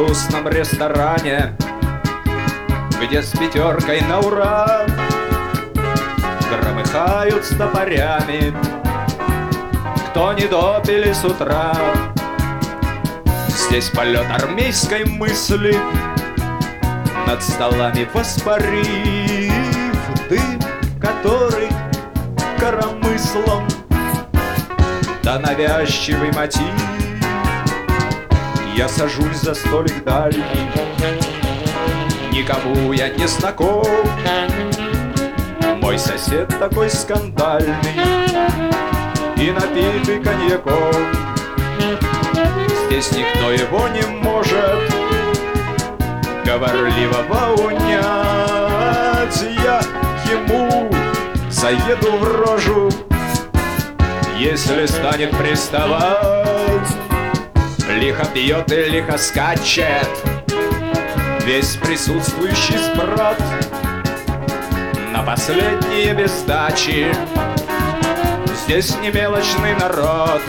грустном ресторане, где с пятеркой на ура громыхают с топорями, кто не допили с утра. Здесь полет армейской мысли, над столами воспарив дым, который коромыслом да навязчивый мотив. Я сажусь за столик дальний, никому я не знаком. Мой сосед такой скандальный и напитый коньяком. Здесь никто его не может говорливого унять. Я ему заеду в рожу, если станет приставать. Лихо пьет и лихо скачет весь присутствующий сброд. На последние без сдачи здесь не мелочный народ.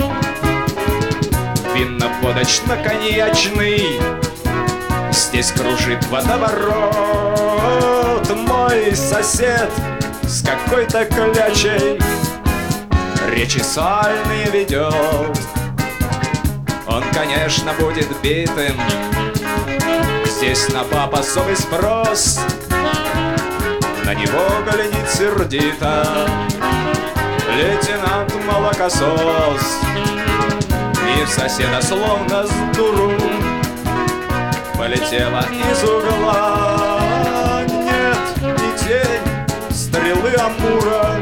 Винно-водочно-коньячный здесь кружит водоворот. Мой сосед с какой-то клячей речи сальные ведет. Он, конечно, будет битым, здесь на баб особый спрос. На него глядит сердито лейтенант Молокосос. И в соседа словно с дуру полетела из угла. Нет, не тень стрелы Амура,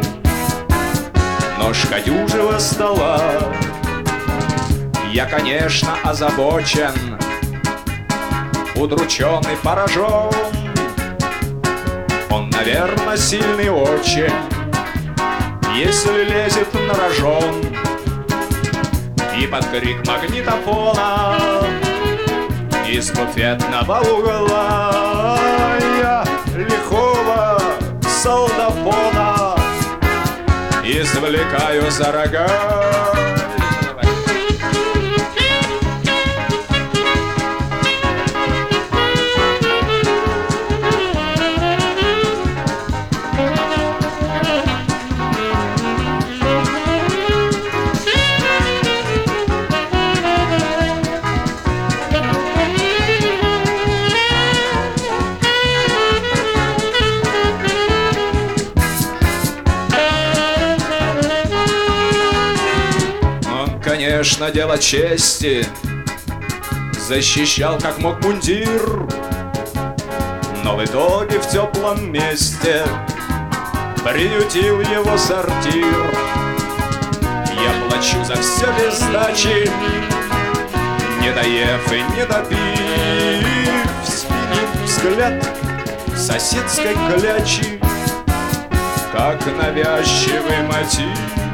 ножка дюжего стола. Я, конечно, озабочен, удручен и поражен. Он, наверное, сильный очень, если лезет на рожон. И под крик магнитофона из буфетного угла я лихого солдафона извлекаю за рога. Конечно, дело чести защищал как мог мундир, но в итоге в теплом месте приютил его сортир. Я плачу за все без сдачи, не доев и не допив. Сменив взгляд соседской клячи, как навязчивый мотив.